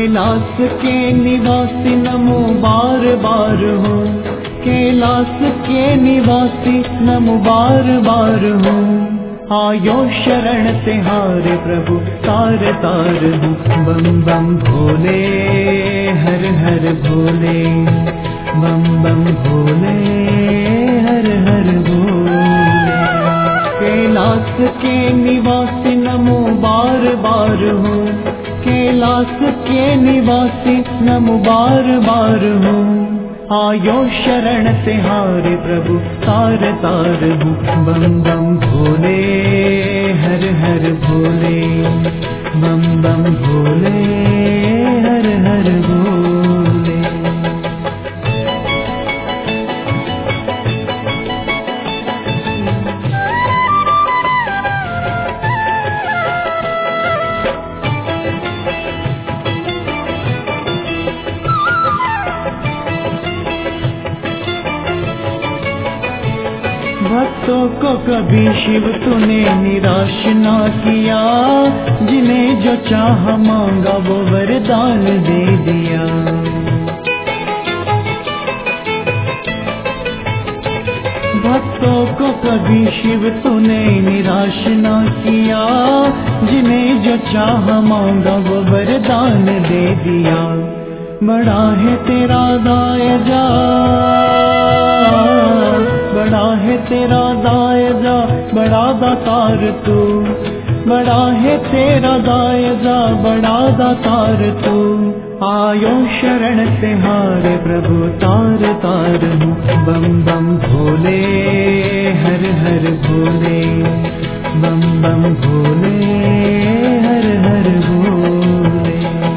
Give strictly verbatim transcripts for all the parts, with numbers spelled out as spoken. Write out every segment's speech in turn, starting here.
कैलाश के निवासी नमो बार बार हो, कैलाश के निवासी नमो बार बार हो। आयो शरण तिहारे प्रभु तार तार हो, बम बम भोले हर हर भोले, बम बम भोले हर हर भोले। कैलाश के निवासी नमो बार बार हो, कैलाश के निवासी नमो बार बार हो। आयो शरण तिहारे प्रभु तार तार हो, बम बम भोले हर हर भोले, बम बम भोले हर हर भोले। भक्तों को कभी शिव तूने निराश ना किया, जिन्हें जो चाह मांगा वो वरदान दे दिया। भक्तों को कभी शिव तूने निराश ना किया, जिन्हें जो चाह मांगा वो वरदान दे दिया। बड़ा है तेरा दायरा, बड़ा है तेरा दायरा, बड़ा दातार तू, बड़ा है तेरा दायरा, बड़ा दातार तू। आयो शरण तिहारे प्रभु तार तार हो, बम बम भोले हर हर भोले, बम बम भोले हर हर भोले।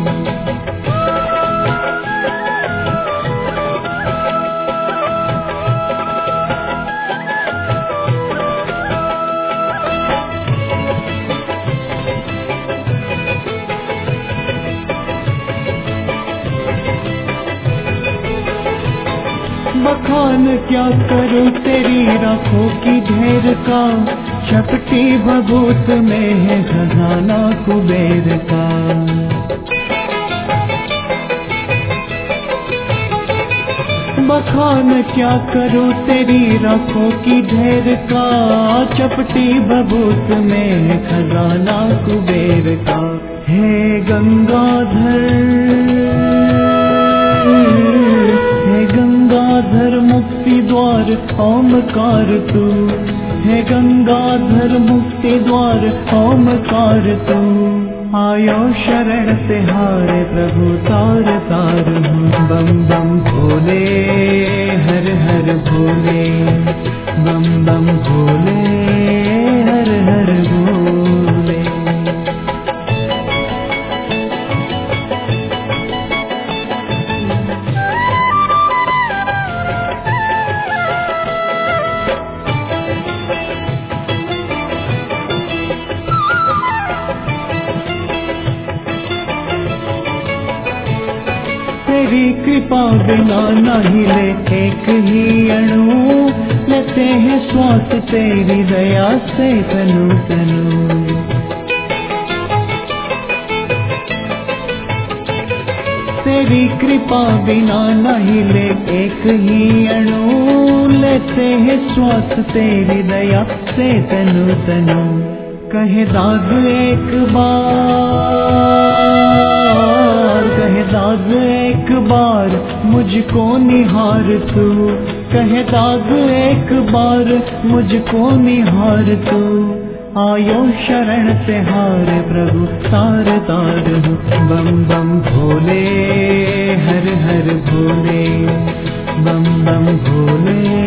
बखान क्या करूं तेरी राखों की ढेर का, चपटी भभूत में है खजाना कुबेर का। बखान क्या करूं तेरी राखों की ढेर का, चपटी भभूत में है खजाना कुबेर का। हे गंगाधर, हे गंगाधर मुक्ति द्वार ओमकार तू, हे गंगाधर मुक्ति द्वार ओमकार तू। आयो शरण तिहारे प्रभु तार तार हो, बम बम भोले हर हर भोले, बम बम भोले हर हर भोले। तेरी कृपा बिना नहीं ले एक ही अणु, लेते हैं श्वास तेरी दया से तनु तनु। तेरी कृपा बिना नहीं ले एक ही अणु, लेते हैं श्वास तेरी दया से तनु तनु। कहे दाद एक बार, कहे दाद एक बार मुझको निहार तू, कहे दाद एक बार मुझको निहार तू। आयो शरण तिहारे प्रभु तार तार हो, बम बम भोले हर हर भोले, बम बम भोले